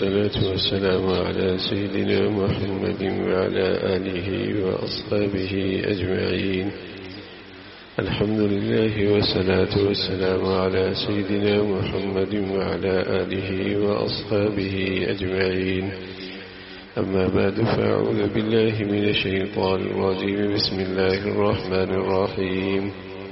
والصلاة والسلام على سيدنا محمد وعلى آله وأصحابه أجمعين. الحمد لله والصلاة والسلام على سيدنا محمد وعلى آله وأصحابه أجمعين. أما بعد فأعوذ بالله من الشيطان الرجيم. بسم الله الرحمن الرحيم.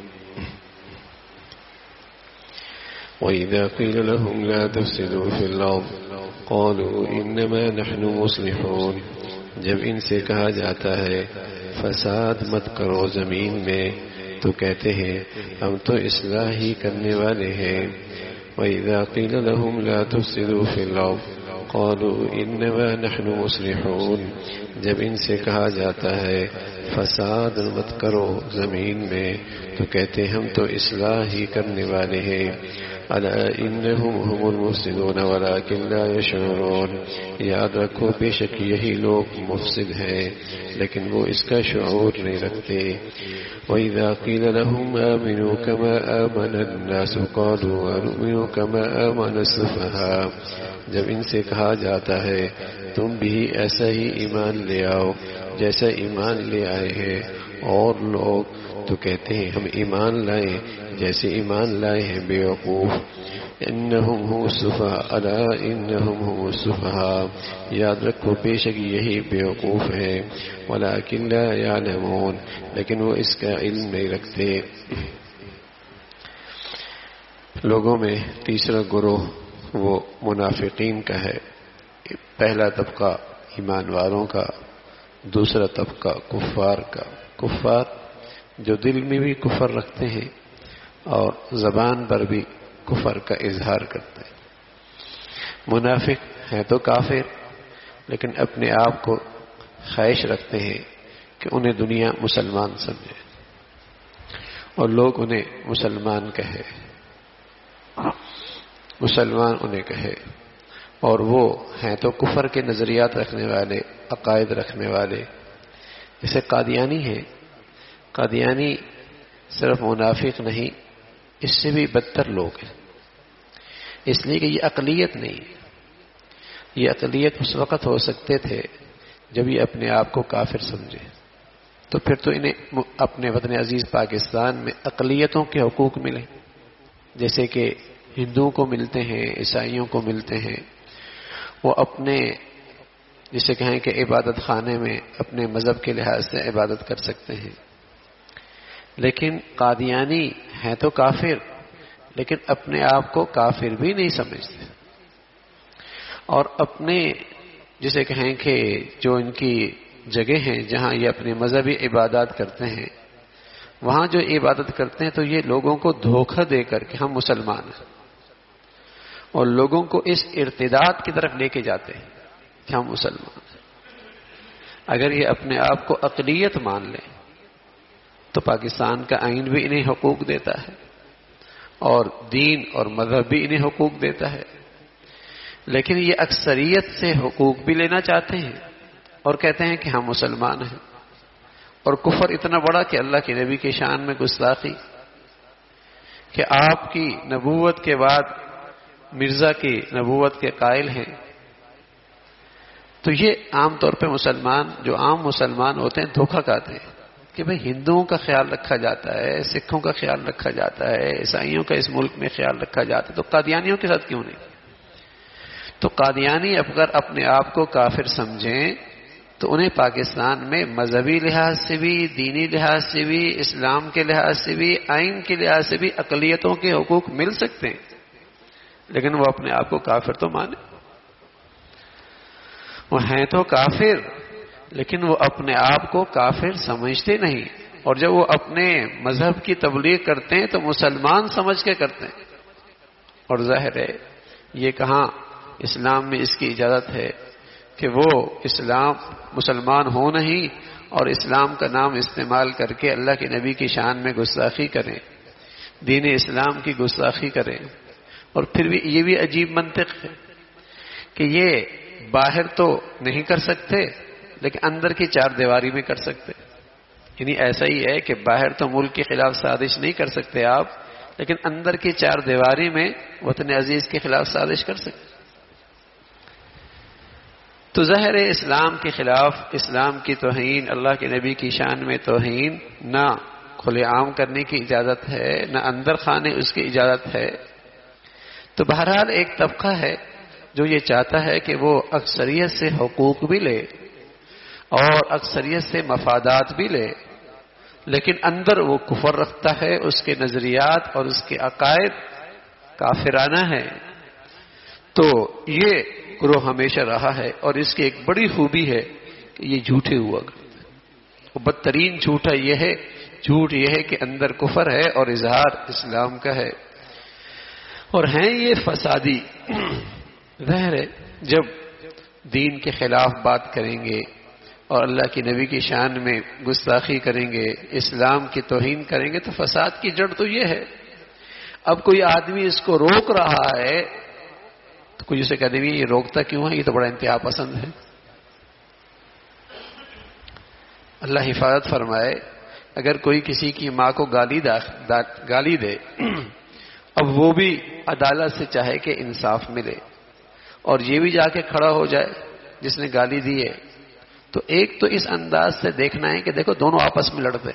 وإذا قيل لهم لا تفسدوا في الأرض قالوا إنما نحن مصلحون. جب ان سے کہا جاتا ہے فساد مت کرو زمین میں تو کہتے ہیں ہم تو اصلاح ہی کرنے والے ہیں. وإذا قيل لهم لا تفسدوا في الأرض قالوا إنما نحن مصلحون. جب ان سے کہا جاتا ہے فساد مت کرو زمین میں تو کہتے ہم تو اصلاح ہی کرنے والے ہیں. الا انهم هم المفسدون ولكن لا يشعرون. یاد رکھو بے شک یہی لوگ مفسد ہیں لیکن وہ اس کا شعور نہیں رکھتے. وإذا قيل لهم آمنوا كما آمن الناس قالوا ونؤمن كما آمن السفهاء. جب ان سے کہا جاتا ہے تم بھی ایسا ہی ایمان لے آؤ جیسا ایمان لے آئے ہیں اور لوگ تو کہتے ہیں ہم ایمان لائیں جیسے ایمان لائے ہیں بے وقوف. انہم هم السفهاء الا انہم هم السفهاء. یاد رکھو بے شک یہی بے وقوف ہیں ولکن لا يعلمون. لیکن وہ اس کا علم نہیں رکھتے. لوگوں میں تیسرا گروہ وہ منافقین کا ہے. پہلا طبقہ ایمان والوں کا، دوسرا طبقہ کفار کا. کفار جو دل میں بھی کفر رکھتے ہیں اور زبان پر بھی کفر کا اظہار کرتے ہیں. منافق ہیں تو کافر لیکن اپنے آپ کو خواہش رکھتے ہیں کہ انہیں دنیا مسلمان سمجھے اور لوگ انہیں مسلمان کہے، مسلمان انہیں کہے. اور وہ ہیں تو کفر کے نظریات رکھنے والے، عقائد رکھنے والے. جیسے قادیانی ہیں. قادیانی صرف منافق نہیں، اس سے بھی بدتر لوگ ہیں. اس لیے کہ یہ اقلیت نہیں ہے. یہ اقلیت اس وقت ہو سکتے تھے جب یہ اپنے آپ کو کافر سمجھے. تو پھر تو انہیں اپنے وطن عزیز پاکستان میں اقلیتوں کے حقوق ملے جیسے کہ ہندوؤں کو ملتے ہیں، عیسائیوں کو ملتے ہیں. وہ اپنے جسے کہیں کہ عبادت خانے میں اپنے مذہب کے لحاظ سے عبادت کر سکتے ہیں. لیکن قادیانی ہیں تو کافر لیکن اپنے آپ کو کافر بھی نہیں سمجھتے اور اپنے جسے کہیں کہ جو ان کی جگہ ہیں جہاں یہ اپنے مذہبی عبادات کرتے ہیں وہاں جو عبادت کرتے ہیں تو یہ لوگوں کو دھوکہ دے کر کہ ہم مسلمان ہیں اور لوگوں کو اس ارتداد کی طرف لے کے جاتے ہیں کہ ہم مسلمان ہیں. اگر یہ اپنے آپ کو اقلیت مان لیں تو پاکستان کا آئین بھی انہیں حقوق دیتا ہے اور دین اور مذہب بھی انہیں حقوق دیتا ہے. لیکن یہ اکثریت سے حقوق بھی لینا چاہتے ہیں اور کہتے ہیں کہ ہم مسلمان ہیں. اور کفر اتنا بڑا کہ اللہ کے نبی کی شان میں گستاخی کہ آپ کی نبوت کے بعد مرزا کی نبوت کے قائل ہیں. تو یہ عام طور پہ مسلمان جو عام مسلمان ہوتے ہیں دھوکہ کھاتے ہیں کہ بھئی ہندوؤں کا خیال رکھا جاتا ہے، سکھوں کا خیال رکھا جاتا ہے، عیسائیوں کا اس ملک میں خیال رکھا جاتا ہے تو قادیانیوں کے ساتھ کیوں نہیں؟ تو قادیانی اگر اپنے آپ کو کافر سمجھیں تو انہیں پاکستان میں مذہبی لحاظ سے بھی، دینی لحاظ سے بھی، اسلام کے لحاظ سے بھی، آئین کے لحاظ سے بھی اقلیتوں کے حقوق مل سکتے ہیں لیکن وہ اپنے آپ کو کافر تو مانے. وہ ہیں تو کافر لیکن وہ اپنے آپ کو کافر سمجھتے نہیں. اور جب وہ اپنے مذہب کی تبلیغ کرتے ہیں تو مسلمان سمجھ کے کرتے ہیں. اور ظاہر ہے یہ کہاں اسلام میں اس کی اجازت ہے کہ وہ اسلام مسلمان ہو نہیں اور اسلام کا نام استعمال کر کے اللہ کے نبی کی شان میں گستاخی کریں، دین اسلام کی گستاخی کریں. اور پھر بھی یہ بھی عجیب منطق ہے کہ یہ باہر تو نہیں کر سکتے لیکن اندر کی چار دیواری میں کر سکتے. یعنی ایسا ہی ہے کہ باہر تو ملک کے خلاف سازش نہیں کر سکتے آپ لیکن اندر کی چار دیواری میں وطن عزیز کے خلاف سازش کر سکتے. تو ظاہر ہے اسلام کے خلاف، اسلام کی توہین، اللہ کے نبی کی شان میں توہین نہ کھلے عام کرنے کی اجازت ہے، نہ اندر خانے اس کی اجازت ہے۔ تو بہرحال ایک طبقہ ہے جو یہ چاہتا ہے کہ وہ اکثریت سے حقوق بھی لے اور اکثریت سے مفادات بھی لے، لیکن اندر وہ کفر رکھتا ہے، اس کے نظریات اور اس کے عقائد کافرانہ ہے۔ تو یہ گروہ ہمیشہ رہا ہے، اور اس کی ایک بڑی خوبی ہے کہ یہ جھوٹے ہوا کرتے ہیں۔ اور بدترین جھوٹا یہ ہے، جھوٹ یہ ہے کہ اندر کفر ہے اور اظہار اسلام کا ہے، اور ہیں یہ فسادی۔ ظاہر ہے جب دین کے خلاف بات کریں گے اور اللہ کی نبی کی شان میں گستاخی کریں گے، اسلام کی توہین کریں گے، تو فساد کی جڑ تو یہ ہے۔ اب کوئی آدمی اس کو روک رہا ہے تو کوئی اسے کہہ دیں یہ روکتا کیوں ہے، یہ تو بڑا انتہا پسند ہے۔ اللہ حفاظت فرمائے، اگر کوئی کسی کی ماں کو گالی دے، اب وہ بھی عدالت سے چاہے کہ انصاف ملے، اور یہ بھی جا کے کھڑا ہو جائے جس نے گالی دی ہے، تو ایک تو اس انداز سے دیکھنا ہے کہ دیکھو دونوں آپس میں لڑتے،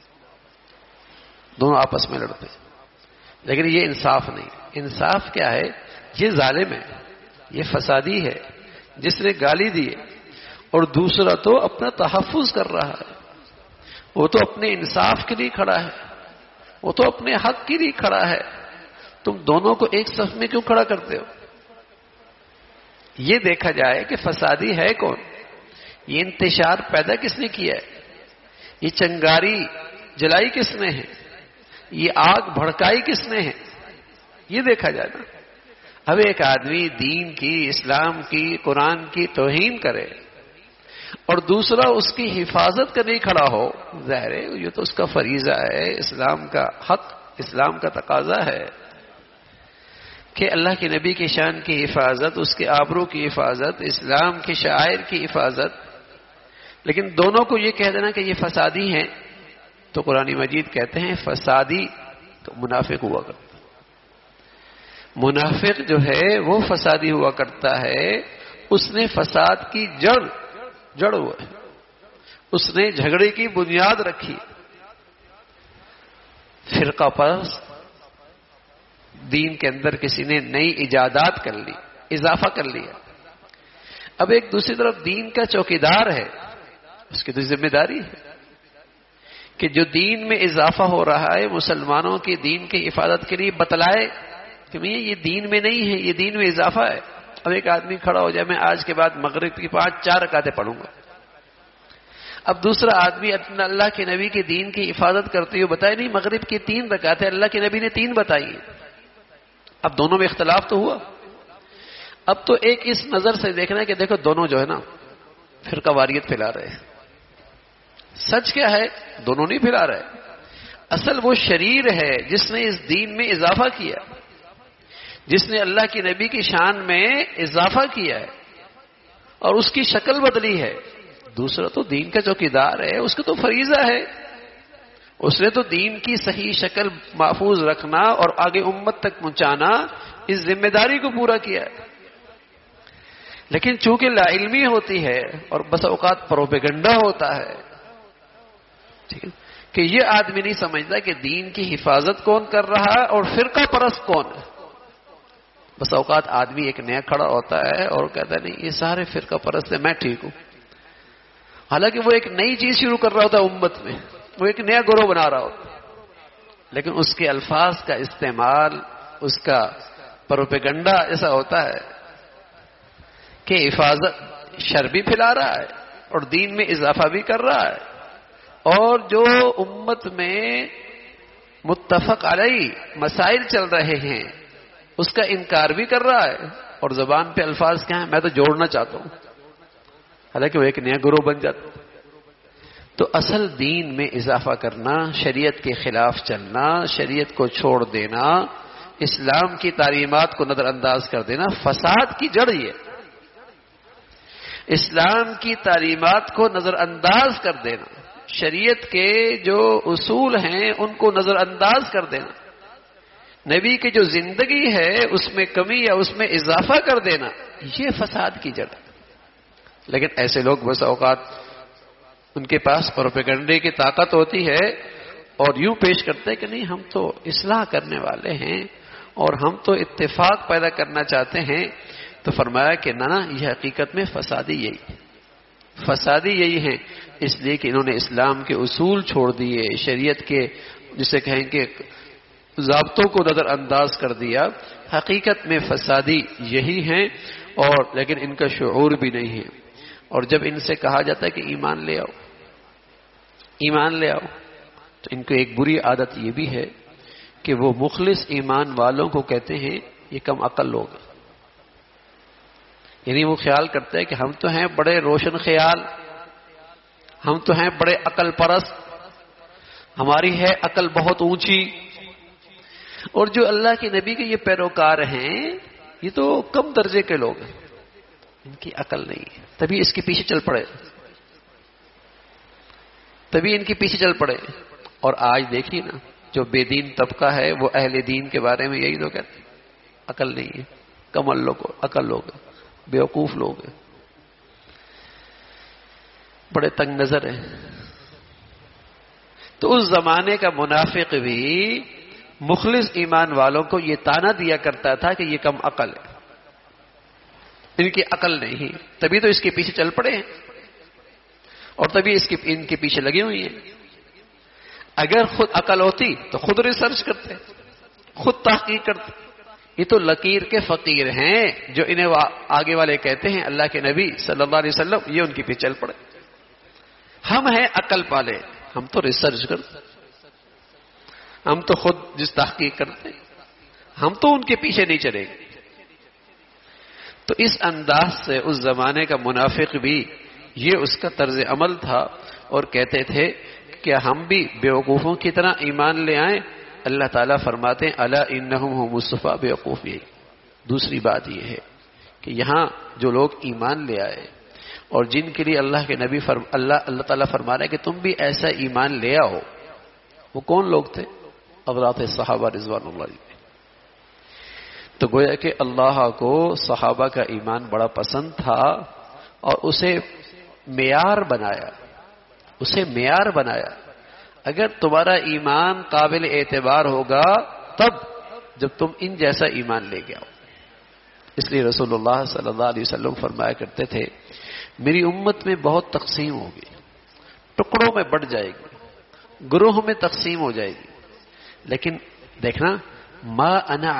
لیکن یہ انصاف نہیں۔ انصاف کیا ہے؟ یہ ظالم ہے، یہ فسادی ہے جس نے گالی دی ہے، اور دوسرا تو اپنا تحفظ کر رہا ہے، وہ تو اپنے انصاف کے لیے کھڑا ہے، وہ تو اپنے حق کے لیے کھڑا ہے۔ تم دونوں کو ایک صف میں کیوں کھڑا کرتے ہو؟ یہ دیکھا جائے کہ فسادی ہے کون، یہ انتشار پیدا کس نے کیا ہے، یہ چنگاری جلائی کس نے ہے، یہ آگ بھڑکائی کس نے ہے، یہ دیکھا جائے نا۔ اب ایک آدمی دین کی، اسلام کی، قرآن کی توہین کرے اور دوسرا اس کی حفاظت کرنے کھڑا ہو، ظاہر ہے یہ تو اس کا فریضہ ہے، اسلام کا حق، اسلام کا تقاضا ہے کہ اللہ کے نبی کی شان کی حفاظت، اس کے آبرو کی حفاظت، اسلام کے شعائر کی حفاظت۔ لیکن دونوں کو یہ کہہ دینا کہ یہ فسادی ہیں، تو قرآن مجید کہتے ہیں فسادی تو منافق ہوا کرتا ہے۔ منافق جو ہے وہ فسادی ہوا کرتا ہے، اس نے فساد کی جڑ ہوا ہے، اس نے جھگڑے کی بنیاد رکھی، فرقہ پرست، دین کے اندر کسی نے نئی ایجادات کر لی، اضافہ کر لیا۔ اب ایک دوسری طرف دین کا چوکیدار ہے، اس کی تو ذمہ داری ہے کہ جو دین میں اضافہ ہو رہا ہے مسلمانوں کی دین کی حفاظت کے لیے بتلائے کہ یہ دین میں نہیں ہے، یہ دین میں اضافہ ہے۔ اب ایک آدمی کھڑا ہو جائے میں آج کے بعد مغرب کی 4 رکعتیں پڑھوں گا، اب دوسرا آدمی اللہ کے نبی کے دین کی حفاظت کرتے ہوئے بتائے نہیں مغرب کی 3 رکعتیں اللہ کے نبی نے 3 بتائی، اب دونوں میں اختلاف تو ہوا۔ اب تو ایک اس نظر سے دیکھنا ہے کہ دیکھو دونوں جو ہے نا فرقہ واریت پھیلا رہے ہیں۔ سچ کیا ہے؟ دونوں نہیں پھیلا رہے، اصل وہ شریر ہے جس نے اس دین میں اضافہ کیا، جس نے اللہ کی نبی کی شان میں اضافہ کیا ہے اور اس کی شکل بدلی ہے۔ دوسرا تو دین کا چوکیدار ہے، اس کا تو فریضہ ہے، اس نے تو دین کی صحیح شکل محفوظ رکھنا اور آگے امت تک پہنچانا، اس ذمہ داری کو پورا کیا ہے۔ لیکن چونکہ لا علمی ہوتی ہے اور بس اوقات پروپیگنڈا ہوتا ہے، ٹھیک ہے، کہ یہ آدمی نہیں سمجھتا کہ دین کی حفاظت کون کر رہا ہے اور فرقہ پرست کون ہے۔ بس اوقات آدمی ایک نیا کھڑا ہوتا ہے اور کہتا ہے نہیں یہ سارے فرقہ پرست ہیں، میں ٹھیک ہوں، حالانکہ وہ ایک نئی چیز شروع کر رہا ہوتا ہے امت میں، وہ ایک نیا گروہ بنا رہا ہوتا ہے، لیکن اس کے الفاظ کا استعمال، اس کا پروپیگنڈا ایسا ہوتا ہے کہ حفاظت شر بھی پھیلا رہا ہے اور دین میں اضافہ بھی کر رہا ہے، اور جو امت میں متفق علیہ مسائل چل رہے ہیں اس کا انکار بھی کر رہا ہے، اور زبان پہ الفاظ کیا ہیں میں تو جوڑنا چاہتا ہوں، حالانکہ وہ ایک نیا گروہ بن جاتا۔ تو اصل دین میں اضافہ کرنا، شریعت کے خلاف چلنا، شریعت کو چھوڑ دینا، اسلام کی تعلیمات کو نظر انداز کر دینا، فساد کی جڑ یہ، اسلام کی تعلیمات کو نظر انداز کر دینا، شریعت کے جو اصول ہیں ان کو نظر انداز کر دینا، نبی کی جو زندگی ہے اس میں کمی یا اس میں اضافہ کر دینا، یہ فساد کی جڑ ہے۔ لیکن ایسے لوگ بس اوقات ان کے پاس پروپیگنڈے کی طاقت ہوتی ہے اور یوں پیش کرتے ہیں کہ نہیں ہم تو اصلاح کرنے والے ہیں اور ہم تو اتفاق پیدا کرنا چاہتے ہیں. تو فرمایا کہ نہ یہ حقیقت میں فسادی یہی ہیں، اس لیے کہ انہوں نے اسلام کے اصول چھوڑ دیے، شریعت کے جسے کہیں کہ ضابطوں کو نظر انداز کر دیا. حقیقت میں فسادی یہی ہیں اور لیکن ان کا شعور بھی نہیں ہے. اور جب ان سے کہا جاتا ہے کہ ایمان لے آؤ تو ان کو ایک بری عادت یہ بھی ہے کہ وہ مخلص ایمان والوں کو کہتے ہیں یہ کم عقل لوگ. یعنی وہ خیال کرتے ہیں کہ ہم تو ہیں بڑے روشن خیال، ہم تو ہیں بڑے عقل پرست، ہماری ہے عقل بہت اونچی، اور جو اللہ کے نبی کے یہ پیروکار ہیں یہ تو کم درجے کے لوگ ہیں، ان کی عقل نہیں ہے، تبھی اس کے پیچھے چل پڑے. اور آج دیکھیے نا جو بے دین طبقہ ہے وہ اہل دین کے بارے میں یہی تو کہتے ہیں عقل نہیں ہے، کمل لوگ، عقل لوگ، بیوقوف لوگ ہیں، بڑے تنگ نظر ہیں. تو اس زمانے کا منافق بھی مخلص ایمان والوں کو یہ طعنہ دیا کرتا تھا کہ یہ کم عقل ہے، ان کی عقل نہیں، تبھی تو اس کے پیچھے چل پڑے ہیں اور تبھی ان کے پیچھے لگی ہوئی ہیں. اگر خود عقل ہوتی تو خود ریسرچ کرتے، خود تحقیق کرتے. یہ تو لکیر کے فقیر ہیں جو انہیں آگے والے کہتے ہیں اللہ کے نبی صلی اللہ علیہ وسلم، یہ ان کے پیچھے چل پڑے. ہم ہیں عقل پالے، ہم تو ریسرچ کرتے، ہم تو خود جس تحقیق کرتے، ہم تو ان کے پیچھے نہیں چلیں گے. تو اس انداز سے اس زمانے کا منافق بھی یہ اس کا طرز عمل تھا اور کہتے تھے کہ ہم بھی بیوقوفوں کی طرح ایمان لے آئیں. اللہ تعالیٰ فرماتے ہیں الا انہم هم الصفا بیوقوف. دوسری بات یہ ہے کہ یہاں جو لوگ ایمان لے آئے اور جن کے لیے اللہ کے نبی اللہ تعالیٰ فرما رہا ہے کہ تم بھی ایسا ایمان لے آؤ، وہ کون لوگ تھے؟ حضرات صحابہ رضوان اللہ علیہ. تو گویا کہ اللہ کو صحابہ کا ایمان بڑا پسند تھا اور اسے معیار بنایا. اگر تمہارا ایمان قابل اعتبار ہوگا تب جب تم ان جیسا ایمان لے کے آؤ. اس لیے رسول اللہ صلی اللہ علیہ وسلم فرمایا کرتے تھے میری امت میں بہت تقسیم ہوگی، ٹکڑوں میں بٹ جائے گی، گروہوں میں تقسیم ہو جائے گی، لیکن دیکھنا ما انا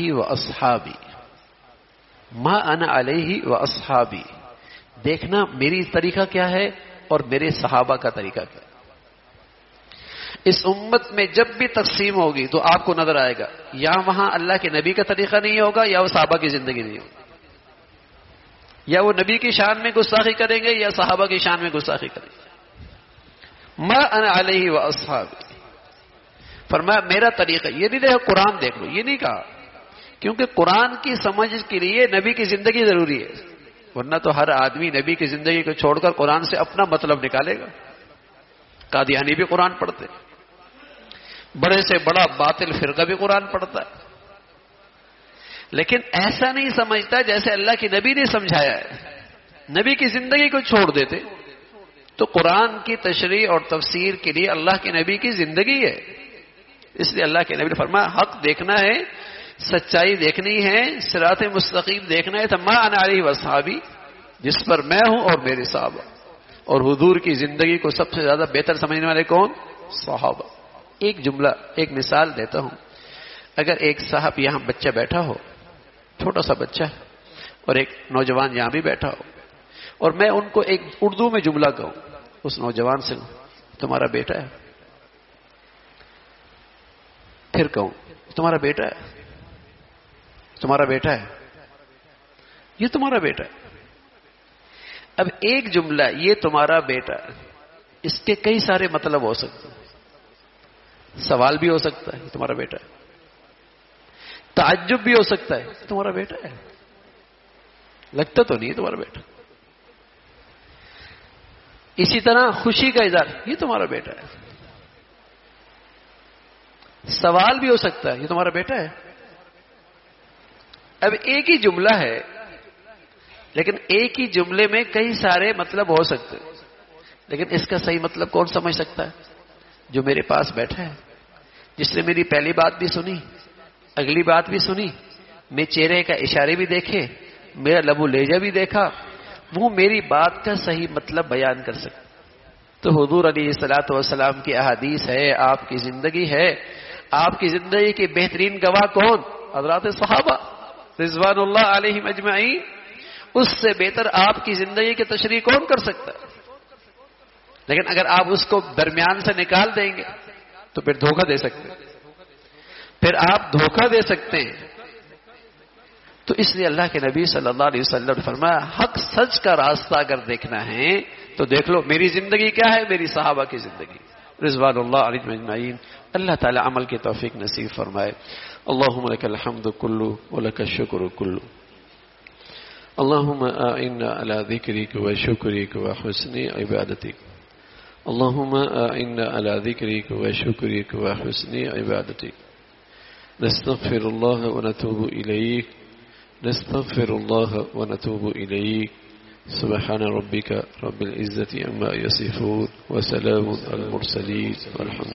علیہ و اصحابی، دیکھنا میری طریقہ کیا ہے اور میرے صحابہ کا طریقہ کیا ہے. اس امت میں جب بھی تقسیم ہوگی تو آپ کو نظر آئے گا یا وہاں اللہ کے نبی کا طریقہ نہیں ہوگا یا وہ صحابہ کی زندگی نہیں ہوگی، یا وہ نبی کی شان میں گستاخی کریں گے یا صحابہ کی شان میں گستاخی کریں گے. ما انا علیہ و اصحابی، فرمایا میرا طریقہ. یہ نہیں دیکھو قرآن دیکھ لو، یہ نہیں کہا، کیونکہ قرآن کی سمجھ کے لیے نبی کی زندگی ضروری ہے، ورنہ تو ہر آدمی نبی کی زندگی کو چھوڑ کر قرآن سے اپنا مطلب نکالے گا. قادیانی بھی قرآن پڑھتے، بڑے سے بڑا باطل فرقہ بھی قرآن پڑھتا ہے، لیکن ایسا نہیں سمجھتا جیسے اللہ کے نبی نے سمجھایا ہے. نبی کی زندگی کو چھوڑ دیتے. تو قرآن کی تشریح اور تفسیر کے لیے اللہ کے نبی کی زندگی ہے. اس لیے اللہ کے نبی نے فرمایا حق دیکھنا ہے، سچائی دیکھنی ہے، صراط مستقیم دیکھنا ہے تو ما انا علیہ واصحابی، جس پر میں ہوں اور میرے صحابہ. اور حضور کی زندگی کو سب سے زیادہ بہتر سمجھنے والے کون؟ صحابہ. ایک جملہ، ایک مثال دیتا ہوں. اگر ایک صاحب یہاں بچہ بیٹھا ہو، چھوٹا سا بچہ، اور ایک نوجوان یہاں بھی بیٹھا ہو، اور میں ان کو ایک اردو میں جملہ کہوں، اس نوجوان سے تمہارا بیٹا ہے، پھر کہوں تمہارا بیٹا ہے، تمہارا بیٹا ہے، یہ تمہارا بیٹا ہے. اب ایک جملہ یہ تمہارا بیٹا ہے، اس کے کئی سارے مطلب ہو سکتے ہیں. سوال بھی ہو سکتا ہے یہ تمہارا بیٹا ہے، تعجب بھی ہو سکتا ہے تمہارا بیٹا ہے، لگتا تو نہیں ہے تمہارا بیٹا. اسی طرح خوشی کا اظہار، یہ تمہارا بیٹا ہے. سوال بھی ہو سکتا ہے یہ تمہارا بیٹا ہے. اب ایک ہی جملہ ہے لیکن ایک ہی جملے میں کئی سارے مطلب ہو سکتے ہیں، لیکن اس کا صحیح مطلب کون سمجھ سکتا ہے؟ جو میرے پاس بیٹھا ہے، جس نے میری پہلی بات بھی سنی، اگلی بات بھی سنی، میرے چہرے کا اشارے بھی دیکھے، میرا لب و لہجہ بھی دیکھا، وہ میری بات کا صحیح مطلب بیان کر سکتا۔ تو حضور علیہ الصلوۃ والسلام کی احادیث ہے، آپ کی زندگی ہے، آپ کی زندگی کے بہترین گواہ کون؟ حضرات صحابہ رضوان اللہ علیہم اجمعین۔ اس سے بہتر آپ کی زندگی کی تشریح کون کر سکتا ہے؟ لیکن اگر آپ اس کو درمیان سے نکال دیں گے تو پھر دھوکہ دے سکتے ہیں، پھر آپ دھوکہ دے سکتے ہیں۔ تو اس لیے اللہ کے نبی صلی اللہ علیہ وسلم نے فرمایا حق سچ کا راستہ اگر دیکھنا ہے تو دیکھ لو میری زندگی کیا ہے، میری صحابہ کی زندگی رضوان اللہ علیہم اجمعین۔ اللہ تعالی عمل کی توفیق نصیب فرمائے۔ اللہم لک الحمد کلہ ولک الشکر کلہ، اللہم اعنا علی ذکرک وشکرک وحسن عبادتک، اللہم اعنا علی ذکرک وشکرک وحسن عبادتک، نستغفر اللہ ونتوب الیک، نستغفر اللہ ونتوب الیک، سبحان ربک رب العزة عما یصفون وسلام علی المرسلین والحمد